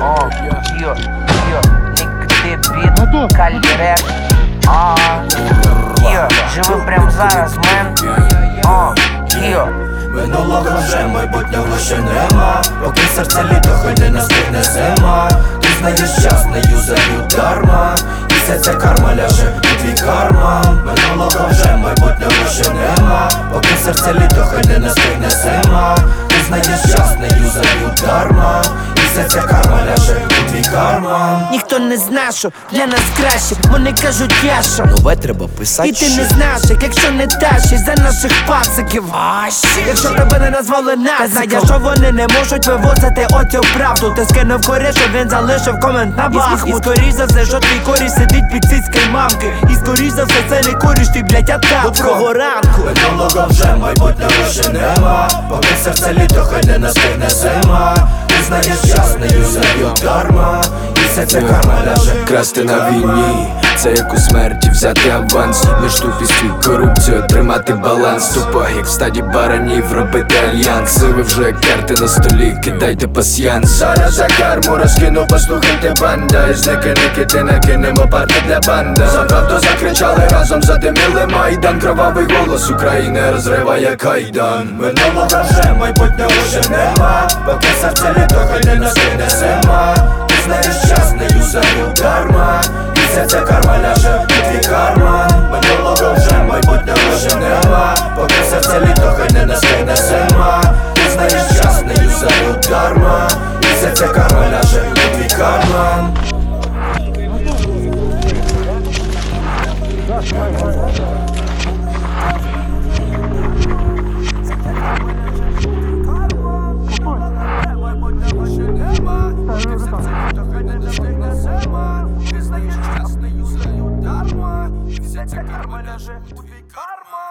Нік Калірер. Живи прям зараз, мен. Минулого вже, майбутнього ще нема. Поки серце літо, хай не настигне зима. Ти знаєш час, не юзаю дарма. І ця карма ляже у твій карман. Минулого вже, майбутнього ще нема. Поки серце літо, хай не настигне зима. Ти знаєш час, не юзаю дарма. І ця карма ляже у твій карман. Ніхто не знає, що для нас краще. Вони кажуть, я що Нове треба писати. І ти не знаєш, якщо не тащиш за наших пациків. Якщо тебе не назвали нас, знаєш, що вони не можуть вивозити оцю правду. Ти скинув корі, що він залишив комент на бахмут. І скоріш за все, що твій коріш сидить під цицькою мамки. І скоріш за все, це не коріш, ти, блядь, атаку. Доброго ранку. Минулого вже, майбутнього ще нема. Поки серце літо, хай не настигне зима. Ти знаєш час, не юзаю дарма. І ця карма ляже. Красти на війні, це як у смерті взяти аванс. Між тупістю і корупцією тримати баланс. Тупо як в стаді баранів робити альянси. Ви вже карти на столі, кидайте пасьянс. Зараз за карму розкину, послухайте банда. І зники-ники, ти накинемо парти для банда. За правду закричали, разом задиміли майдан. Кровавий голос України розриває кайдан. Минулого вже, майбутнього ще нема. Поки серце літо, хай не настигне зима. Ти знаєш час, не юзаю дарма. І ця карма ляже у твій карман. Минулого вже, майбутнього ще нема. Поки серце літо, хай не настигне зима. Ти знаєш час, не юзаю дарма. І ця карма ляже у твій карман. Ця карма ляже у твій карман.